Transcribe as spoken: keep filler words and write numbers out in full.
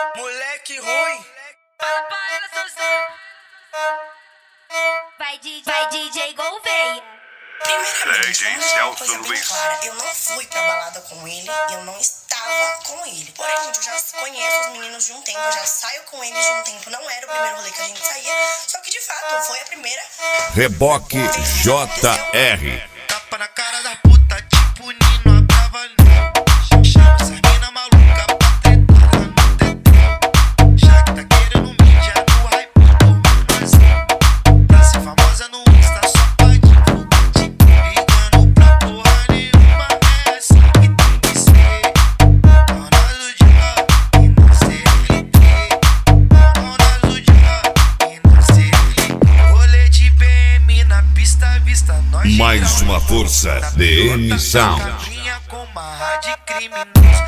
Moleque ruim. Vai D J, vai D J Gouveia. Primeiramente, D J vamos deixar uma Celso coisa bem Luiz. clara. Eu não fui pra balada com ele, eu não estava com ele. Porém, gente, eu já conheço os meninos de um tempo, eu já saio com eles de um tempo. Não era o primeiro rolê que a gente saía, só que de fato foi a primeira. Reboque J R. Tapa na cara da puta, tipo Nino Abravanel. Chama essa mina maluca pra tretar no tetão. Já que tá querendo mídia no hype do meu Pra ser famosa no Insta só pode divulgar. Ligando pra porra nenhuma, é assim que tem que ser. Dona do dia e não C L T. Dona do dia e não C L T. Rolê de B M na pista, vista nós. Mais uma força, D M Sound. Com uma de criminoso.